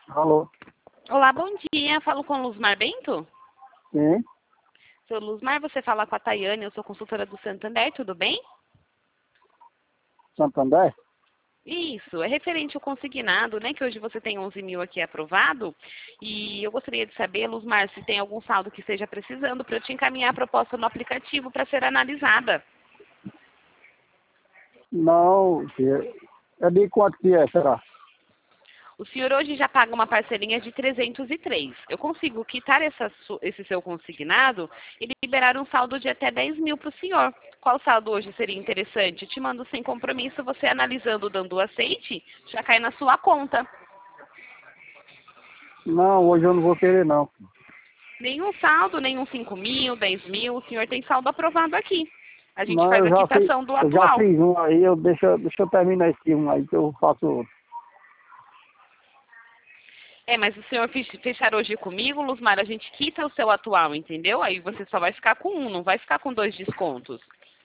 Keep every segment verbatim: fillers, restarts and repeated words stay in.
Alô? Olá, bom dia. Falo com o Luzmar Bento? Sim, Seu Luzmar, você fala com a Tayane, eu sou consultora do Santander, tudo bem? Santander? Isso, é referente ao consignado, né, que hoje você tem onze mil aqui aprovado, e eu gostaria de saber, Luzmar, se tem algum saldo que esteja precisando para eu te encaminhar a proposta no aplicativo para ser analisada. Não, filha. É de quanto que é, será? O senhor hoje já paga uma parcelinha de trezentos e três. Eu consigo quitar essa su- esse seu consignado e liberar um saldo de até dez mil para o senhor. Qual saldo hoje seria interessante? Te mando sem compromisso, você analisando, dando o aceite, já cai na sua conta. Não, hoje eu não vou querer, não. Nenhum saldo, nenhum cinco mil, dez mil, o senhor tem saldo aprovado aqui. A gente Não, faz eu a já fiz, quitação do eu já atual. fiz um aí, eu, deixa, deixa eu terminar esse um aí que eu faço outro. É, mas o senhor fech- fechar hoje comigo, Luzmar, a gente quita o seu atual, entendeu? Aí você só vai ficar com um, não vai ficar com dois descontos.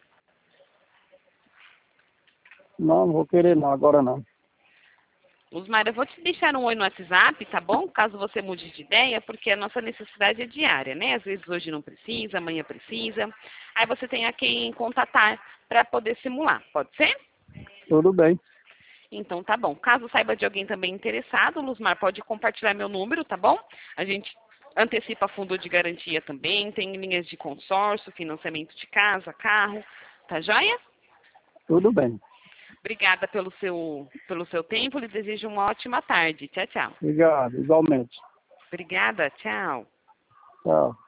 Não, não vou querer não, agora não. Luzmar, eu vou te deixar um oi no WhatsApp, tá bom? Caso você mude de ideia, porque a nossa necessidade é diária, né? Às vezes hoje não precisa, amanhã precisa. Aí você tem a quem contatar para poder simular, pode ser? Tudo bem. Então tá bom. Caso saiba de alguém também interessado, Luzmar, pode compartilhar meu número, tá bom? A gente antecipa fundo de garantia também, tem linhas de consórcio, financiamento de casa, carro, tá joia? Tudo bem. Obrigada pelo seu, pelo seu tempo, lhe desejo uma ótima tarde. Tchau, tchau. Obrigado, igualmente. Obrigada, tchau. Tchau.